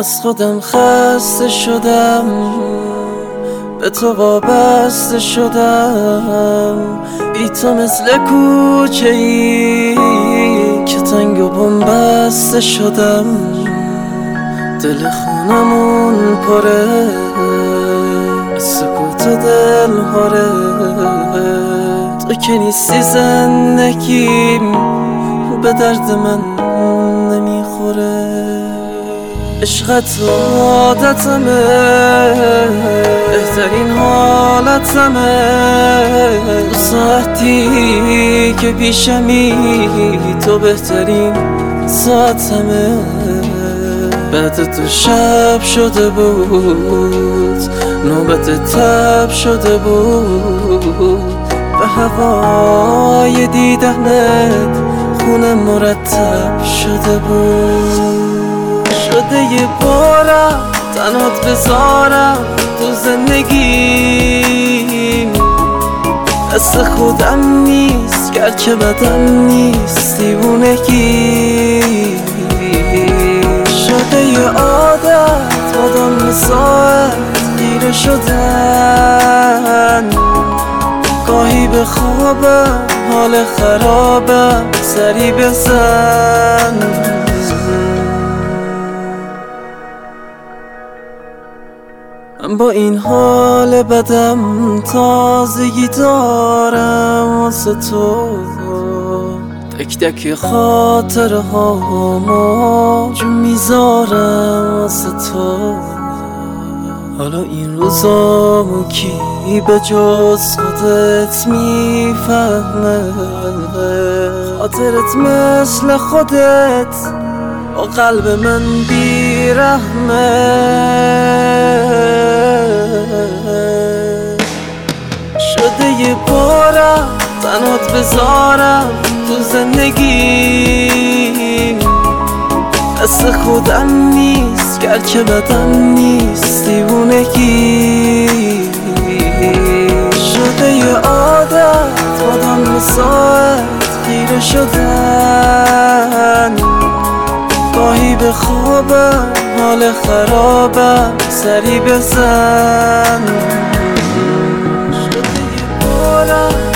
از خودم خسته شدم، به تو وابسته شدم. بی تو مثل کوچه ای که تنگ و بنبسته شدم. دل خونمون پره از سکوت و دل هاره. تو که نیستی زندگیم به درد من نمیخوره. عشقت عادتمه، بهترین حالتمه. ساعتی که پیشمی تو بهترین ساعتمه. بعد تو شب شده بود، نوبت تب شده بود. به هوای دیدنت خونم مرتب شده بود. شده یه بارم تنهات بذارم تو زندگیم. دست خودم نیست گرچه بدم نیست دیوونگی. شده یه عادت مدام ساعت گیره شدن. گاهی به خوابم حال خرابم سری بزن. من با این حال بدم تازگی دارم واسه تو. تک تک خاطره هامو جو میذارم واسه تو. حالا این روزامو کی به جز خودت میفهمه؟ خاطرت مثل خودت با قلب من بیرحمه. شده یه بارم تنهات بذارم تو زندگی. دست خودم نیست گرچه بدم نیست دیوونگی. شده یه عادت مدام ساعت گیره شدن. گاهی به خوابم حال خرابم سری بزن. شده یه بارم